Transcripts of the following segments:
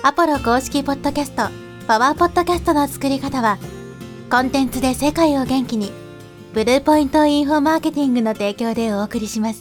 アポロ公式ポッドキャスト、パワーポッドキャストの作り方は、コンテンツで世界を元気に、ブルーポイントインフォマーケティングの提供でお送りします。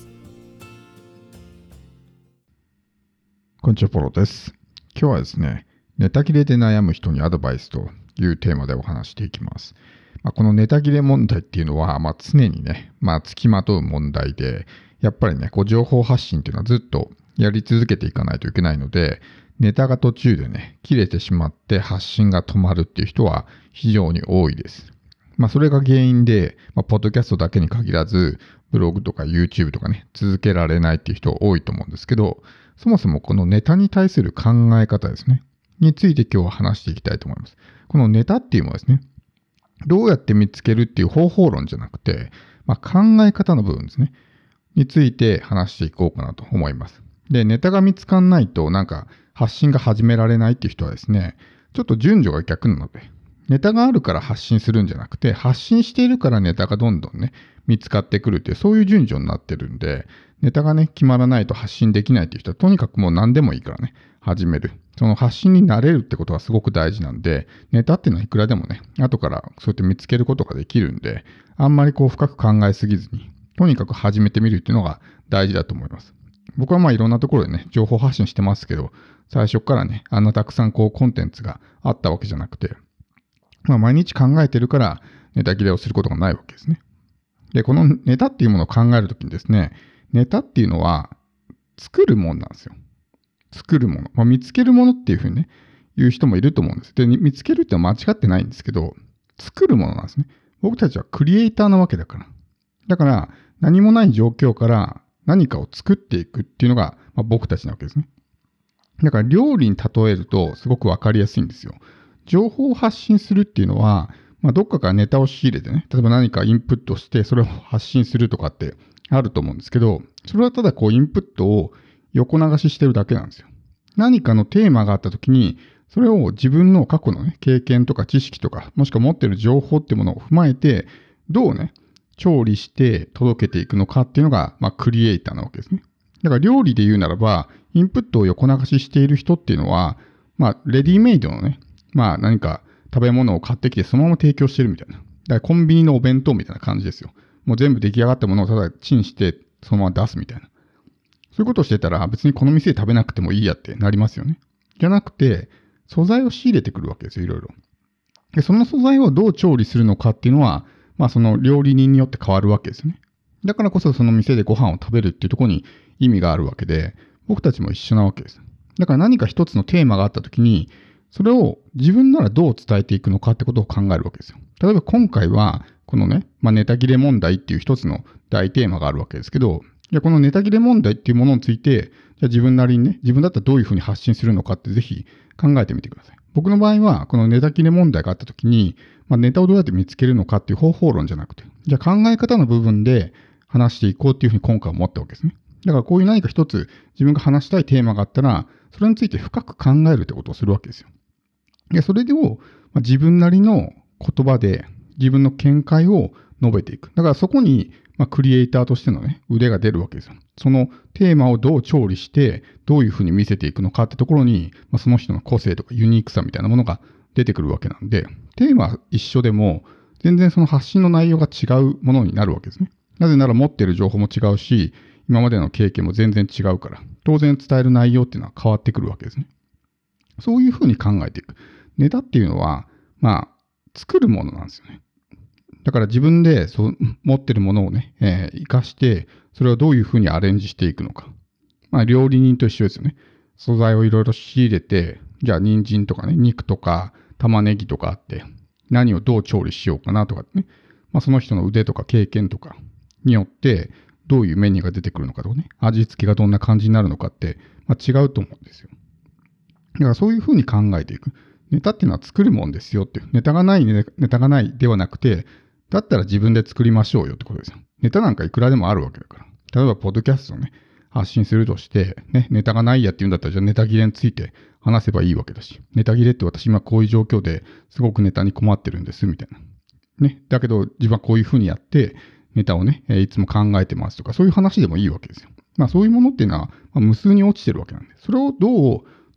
こんにちは、ポロです。今日はですね、ネタ切れで悩む人にアドバイスというテーマでお話していきます。このネタ切れ問題っていうのは、常にね、付きまとう問題で、やっぱりね、情報発信っていうのはずっとやり続けていかないといけないので、ネタが途中でね、切れてしまって発信が止まるっていう人は非常に多いです。それが原因で、ポッドキャストだけに限らず、ブログとか YouTube とかね、続けられないっていう人多いと思うんですけど、そもそもこのネタに対する考え方ですね、について今日は話していきたいと思います。このネタっていうのはですね、どうやって見つけるっていう方法論じゃなくて、考え方の部分ですね、について話していこうかなと思います。で、ネタが見つかんないと発信が始められないっていう人はですね、ちょっと順序が逆なので、ネタがあるから発信するんじゃなくて、発信しているからネタがどんどんね、見つかってくるっていう、そういう順序になってるんで、ネタがね、決まらないと発信できないっていう人は、とにかくもう何でもいいからね、始める。その発信になれるってことはすごく大事なんで、ネタっていうのはいくらでもね、後からそうやって見つけることができるんで、あんまり深く考えすぎずに、とにかく始めてみるっていうのが大事だと思います。僕はいろんなところでね、情報発信してますけど、最初からね、たくさんコンテンツがあったわけじゃなくて、毎日考えてるからネタ切れをすることがないわけですね。で、このネタっていうものを考えるときにですね、ネタっていうのは作るもんなんですよ。作るもの。見つけるものっていうふうにね、言う人もいると思うんです。で、見つけるってのは間違ってないんですけど、作るものなんですね。僕たちはクリエイターなわけだから。だから、何もない状況から何かを作っていくっていうのが、僕たちなわけですね。だから料理に例えるとすごくわかりやすいんですよ。情報を発信するっていうのは、どっかからネタを仕入れてね、例えば何かインプットしてそれを発信するとかってあると思うんですけど、それはただインプットを横流ししてるだけなんですよ。何かのテーマがあった時に、それを自分の過去のね、経験とか知識とか、もしくは持ってる情報っていうものを踏まえて、どうね、調理して届けていくのかっていうのが、クリエイターなわけですね。だから料理で言うならば、インプットを横流ししている人っていうのは、レディメイドのね、何か食べ物を買ってきてそのまま提供してるみたいな。だからコンビニのお弁当みたいな感じですよ。もう全部出来上がったものをただチンしてそのまま出すみたいな。そういうことをしてたら別にこの店で食べなくてもいいやってなりますよね。じゃなくて、素材を仕入れてくるわけですよ、いろいろ。で、その素材をどう調理するのかっていうのは、その料理人によって変わるわけですよね。だからこそその店でご飯を食べるっていうところに意味があるわけで、僕たちも一緒なわけです。だから何か一つのテーマがあったときに、それを自分ならどう伝えていくのかってことを考えるわけですよ。例えば今回は、このね、ネタ切れ問題っていう一つの大テーマがあるわけですけど、じゃあこのネタ切れ問題っていうものについて、じゃあ自分なりにね、自分だったらどういうふうに発信するのかってぜひ考えてみてください。僕の場合は、このネタ切れ問題があったときに、ネタをどうやって見つけるのかっていう方法論じゃなくて、じゃあ考え方の部分で話していこうっていうふうに今回思ったわけですね。だからこういう何か一つ自分が話したいテーマがあったら、それについて深く考えるってことをするわけですよ。で、それを自分なりの言葉で自分の見解を述べていく。だからそこにクリエイターとしてのね、腕が出るわけですよ。そのテーマをどう調理して、どういうふうに見せていくのかってところに、その人の個性とかユニークさみたいなものが出てくるわけなんで、テーマは一緒でも、全然その発信の内容が違うものになるわけですね。なぜなら持っている情報も違うし、今までの経験も全然違うから、当然伝える内容っていうのは変わってくるわけですね。そういうふうに考えていく。ネタっていうのは、作るものなんですよね。だから自分で持ってるものをね、活かして、それをどういうふうにアレンジしていくのか。料理人と一緒ですよね。素材をいろいろ仕入れて、じゃあ人参とかね、肉とか玉ねぎとかあって、何をどう調理しようかなとかね。その人の腕とか経験とかによって、どういうメニューが出てくるのかとかね、味付けがどんな感じになるのかって、違うと思うんですよ。だからそういうふうに考えていく。ネタっていうのは作るもんですよっていう。ネタがないではなくて、だったら自分で作りましょうよってことですよ。ネタなんかいくらでもあるわけだから。例えば、ポッドキャストをね、発信するとして、ね、ネタがないやって言うんだったら、じゃあネタ切れについて話せばいいわけだし、ネタ切れって私今こういう状況ですごくネタに困ってるんです、みたいな。ね。だけど、自分はこういうふうにやって、ネタをね、いつも考えてますとか、そういう話でもいいわけですよ。そういうものっていうのは、無数に落ちてるわけなんで、それをどう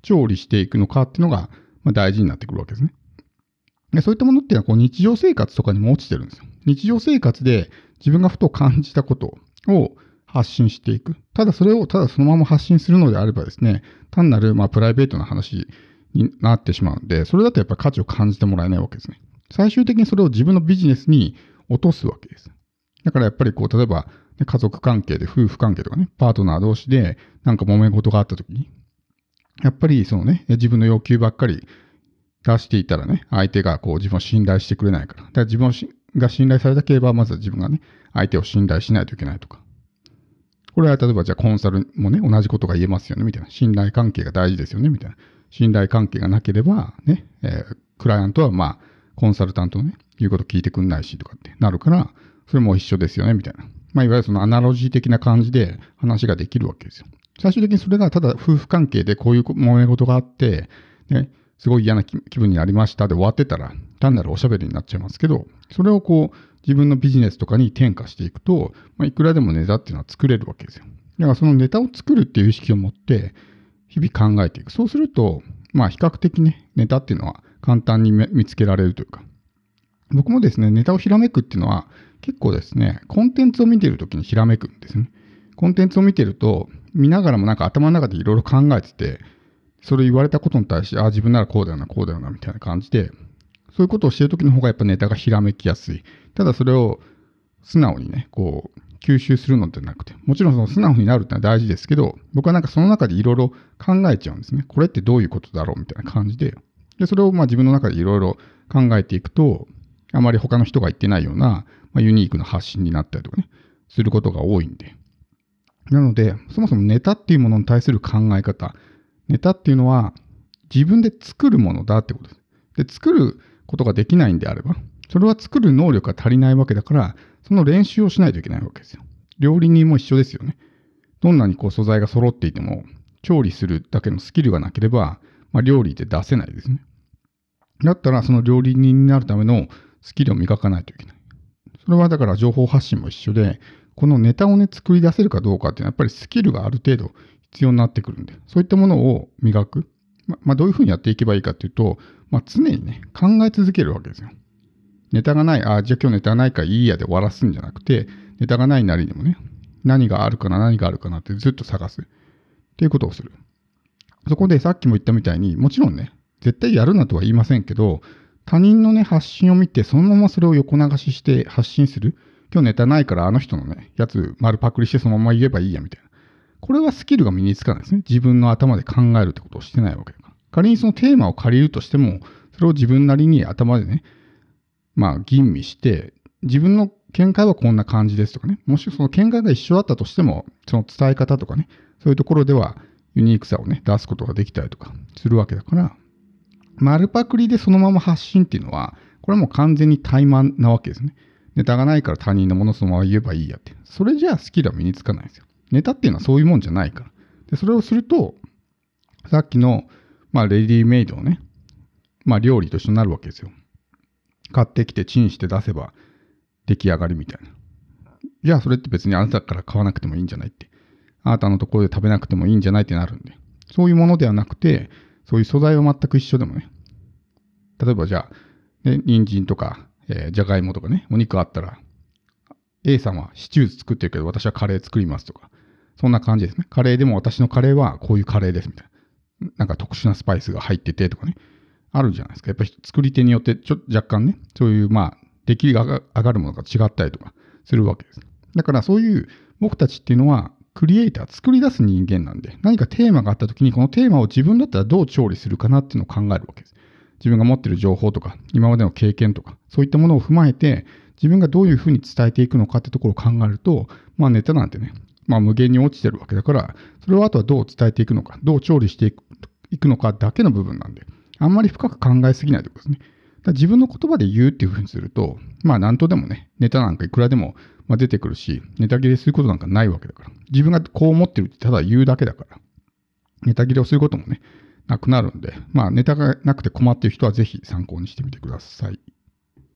調理していくのかっていうのが、大事になってくるわけですね。でそういったものっていうのはこう日常生活とかにも落ちてるんですよ。日常生活で自分がふと感じたことを発信していく。ただそれをただそのまま発信するのであればですね、単なるプライベートな話になってしまうんで、それだとやっぱり価値を感じてもらえないわけですね。最終的にそれを自分のビジネスに落とすわけです。だからやっぱりこう、例えば、家族関係で夫婦関係とかね、パートナー同士でなんか揉め事があった時に、やっぱりそのね、自分の要求ばっかり出していたらね、相手がこう自分を信頼してくれないから。だから自分が信頼されたければ、まずは自分がね、相手を信頼しないといけないとか。これは例えばじゃあコンサルもね、同じことが言えますよね、みたいな。信頼関係が大事ですよね、みたいな。信頼関係がなければ、ね、クライアントはコンサルタントのね、言うこと聞いてくんないしとかってなるから、それも一緒ですよね、みたいな。いわゆるそのアナロジー的な感じで話ができるわけですよ。最終的にそれがただ夫婦関係でこういう揉め事があって、ね、すごい嫌な気分になりましたで終わってたら、単なるおしゃべりになっちゃいますけど、それをこう、自分のビジネスとかに転化していくと、いくらでもネタっていうのは作れるわけですよ。だからそのネタを作るっていう意識を持って、日々考えていく。そうすると、比較的ね、ネタっていうのは簡単に見つけられるというか、僕もですね、ネタをひらめくっていうのは、結構ですね、コンテンツを見ているときにひらめくんですね。コンテンツを見てると、見ながらもなんか頭の中でいろいろ考えてて、それ言われたことに対して、自分ならこうだよな、こうだよな、みたいな感じで、そういうことをしているときの方がやっぱネタがひらめきやすい。ただそれを素直にね、こう、吸収するのではなくて、もちろんその素直になるってのは大事ですけど、僕はなんかその中でいろいろ考えちゃうんですね。これってどういうことだろうみたいな感じで。で、それを自分の中でいろいろ考えていくと、あまり他の人が言ってないような、ユニークな発信になったりとかね、することが多いんで。なので、そもそもネタっていうものに対する考え方。ネタっていうのは自分で作るものだってことです。で、作ることができないんであれば、それは作る能力が足りないわけだから、その練習をしないといけないわけですよ。料理人も一緒ですよね。どんなにこう素材が揃っていても、調理するだけのスキルがなければ、料理って出せないですね。だったら、その料理人になるためのスキルを磨かないといけない。それはだから情報発信も一緒で、このネタをね、作り出せるかどうかっていうのはやっぱりスキルがある程度必要になってくるんで、そういったものを磨く。どういうふうにやっていけばいいかっていうと、常にね、考え続けるわけですよ。ネタがない、じゃあ今日ネタがないからいいやで終わらすんじゃなくて、ネタがないなりにもね、何があるかなってずっと探す。っていうことをする。そこでさっきも言ったみたいに、もちろんね、絶対やるなとは言いませんけど、他人のね、発信を見て、そのままそれを横流しして発信する。今日ネタないからあの人のね、やつ丸パクリしてそのまま言えばいいやみたいな。これはスキルが身につかないですね。自分の頭で考えるってことをしてないわけだから。仮にそのテーマを借りるとしても、それを自分なりに頭でね、吟味して、自分の見解はこんな感じですとかね。もしその見解が一緒だったとしても、その伝え方とかね、そういうところではユニークさをね、出すことができたりとかするわけだから、丸パクリでそのまま発信っていうのは、これはもう完全に怠慢なわけですね。ネタがないから他人のものをそのまま言えばいいやって。それじゃあスキルは身につかないんですよ。ネタっていうのはそういうもんじゃないから。で、それをすると、さっきの、レディメイドのね、料理と一緒になるわけですよ。買ってきてチンして出せば出来上がりみたいな。じゃあそれって別にあなたから買わなくてもいいんじゃないって。あなたのところで食べなくてもいいんじゃないってなるんで。そういうものではなくて、そういう素材は全く一緒でもね。例えばじゃあ、ね、人参とか、じゃがいもとかね、お肉あったら、A さんはシチュー作ってるけど私はカレー作りますとか。そんな感じですね。カレーでも私のカレーはこういうカレーですみたいな。なんか特殊なスパイスが入っててとかね。あるじゃないですか。やっぱり作り手によって若干ね、そういう出来が上がるものが違ったりとかするわけです。だからそういう僕たちっていうのはクリエイター、作り出す人間なんで、何かテーマがあった時にこのテーマを自分だったらどう調理するかなっていうのを考えるわけです。自分が持っている情報とか、今までの経験とか、そういったものを踏まえて、自分がどういうふうに伝えていくのかってところを考えると、ネタなんてね、無限に落ちてるわけだから、それをあとはどう伝えていくのか、どう調理していくのかだけの部分なんで、あんまり深く考えすぎないということですね。だから自分の言葉で言うっていうふうにすると、何とでもね、ネタなんかいくらでも出てくるし、ネタ切れすることなんかないわけだから。自分がこう思ってるってただ言うだけだから、ネタ切れをすることもね、なくなるんで、ネタがなくて困っている人はぜひ参考にしてみてください。